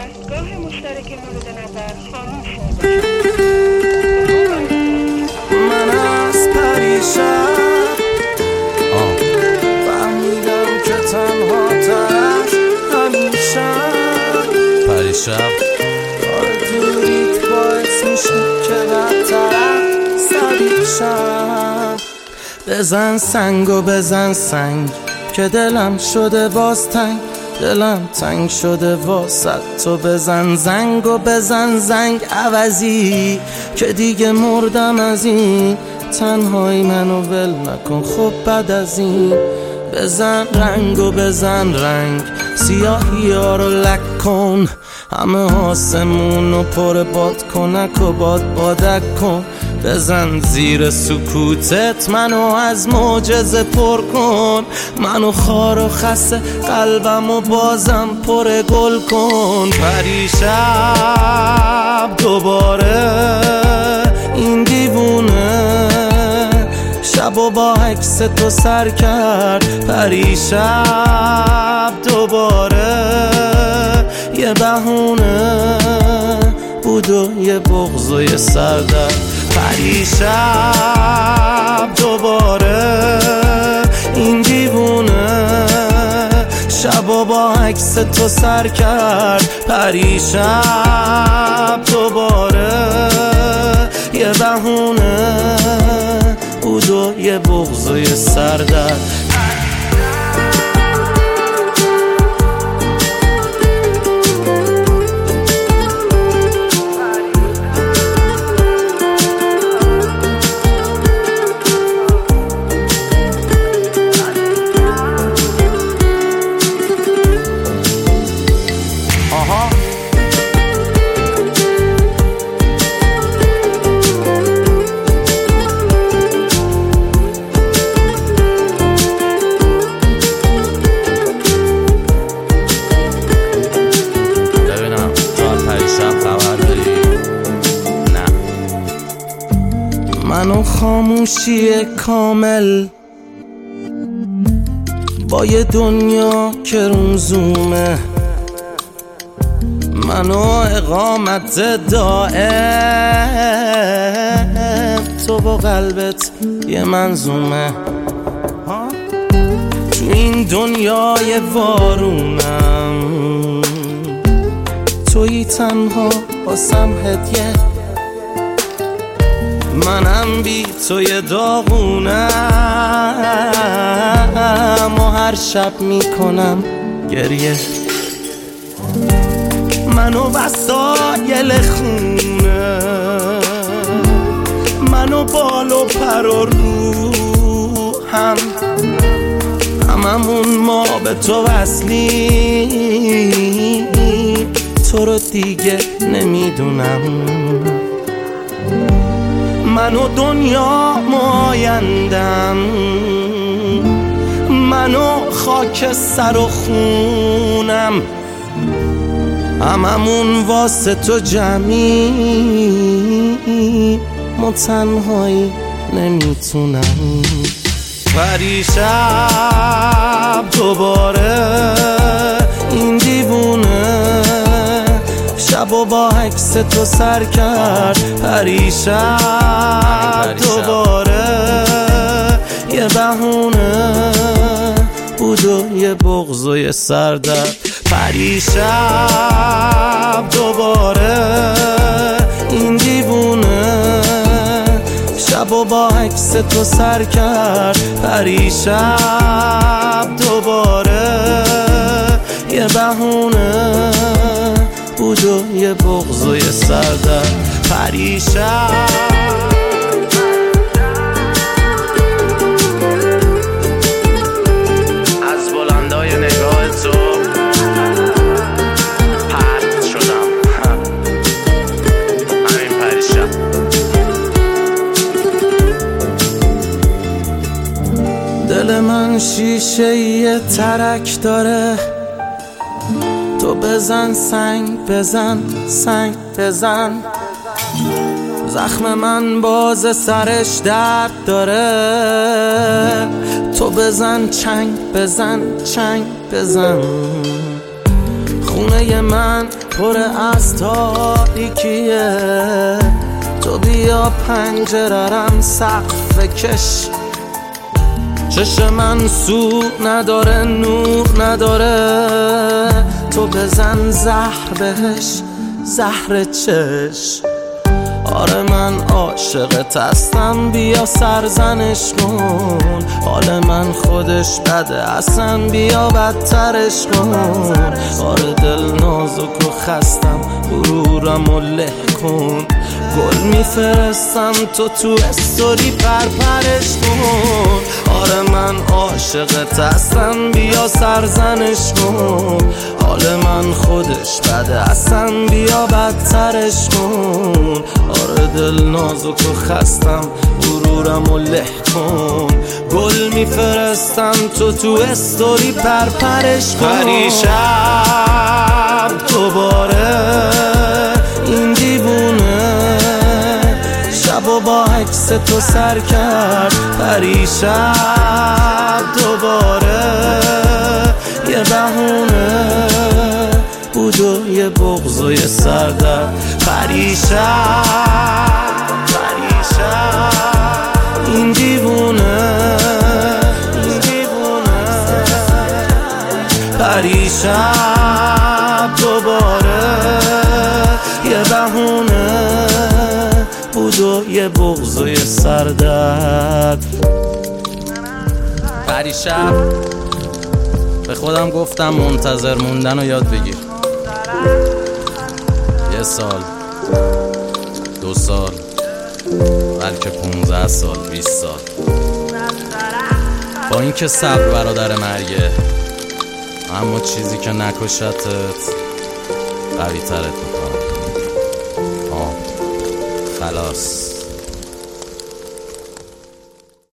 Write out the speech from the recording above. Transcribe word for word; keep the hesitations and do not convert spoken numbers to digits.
دستگاه مشترک مورد نظر خاموش شده. من از پریشب فهمیدم که تنها ترش همیشه پریشب دوریت باعث میشه که بدتر سریع شم. بزن سنگ و بزن سنگ که دلم شده باز تنگ، دلم تنگ شده واسه تو. بزن زنگ و بزن زنگ عوضی که دیگه مردم از این تنهایی، منو ول نکن خب بعد از این. بزن رنگ و بزن رنگ سیاهی ها رو لک کن، همه آسمون رو پر باد کنک و باد بادک کن. بزن زیر سکوتت منو از معجزه پر کن، منو خار و خسته قلبم و بازم پر گل کن. پریشب دوباره این دیوونه شب و با عکس تو سر کرد. پریشب دوباره یه بهونه بود و یه بغض و یه سردرد. پریشب دوباره این دیوونه شب و با عکس تو سر کرد. پریشب دوباره یه بهونه بود و یه بغض و یه سردرد. منو خاموشی کامل با یه دنیا که روزومه، منو اقامت دائم تو با قلبت یه منظومه. تو این دنیای وارونم تویی تنها واسم هدیه، منم بی توی داغونم و هر شب میکنم گریه. منو وسایل خونه، منو بال و پر و روحم، هممون ما به تو وصلی، تو رو دیگه نمیدونم. منو دنیا مایندم، منو خاک سر و خونم، هممون واسه تو جمعی، ما تنهایی نمیتونم. پریشب دوباره این دیوونه شب و با عکس تو سر کرد. پریشب دوباره یه بهونه بود و یه بغض و یه سردرد. پریشب دوباره این دیوونه شب و با عکس تو سر کرد. پریشب دوباره یه بهونه بود و یه بغض و یه سردرد. پریشب از بلندای نگاه تو پرت شدم. همین پریشب دل من شیشه یه ترک داره، تو بزن سنگ بزن سنگ بزن، زخم من باز سرش درد داره. تو بزن چنگ بزن چنگ بزن، خون خونه من پر از تاریکیه، تو بیا پنجره‌رم سقف کش. چش من سو نداره نور نداره، تو بزن زهر بهش زهر چش. آره من عاشقت هستم بیا سرزنش کن، حال من خودش بده اصلا بیا بدترش کن. آره دل نازک و خستم غرورم و له کن، گل میفرستم تو تو استوری پرپرش کن. آره من عاشقت هستم بیا سرزنش کن، حال من خودش بده اصلا بیا بدترش کن. آره دل نازک و خستم غرورم و له کن، گل میفرستم تو تو استوری پرپرش کن. پریشب دوباره این دیوونه شب و با عکس تو سر کرد. پریشب دوباره یه بهونه بود و یه بغض و یه سردرد. پریشب پریشب این دیوونه این دیوونه پریشب دوباره یه بهونه بود و یه بغض و یه سردرد. پریشب به خودم گفتم منتظر موندن رو یاد بگیر. یه سال، دو سال، بلکه پونزده سال، بیست سال، با اینکه صبر برادر مرگه، اما چیزی که نکشتت قوی ترت میکنم. آه خلاص.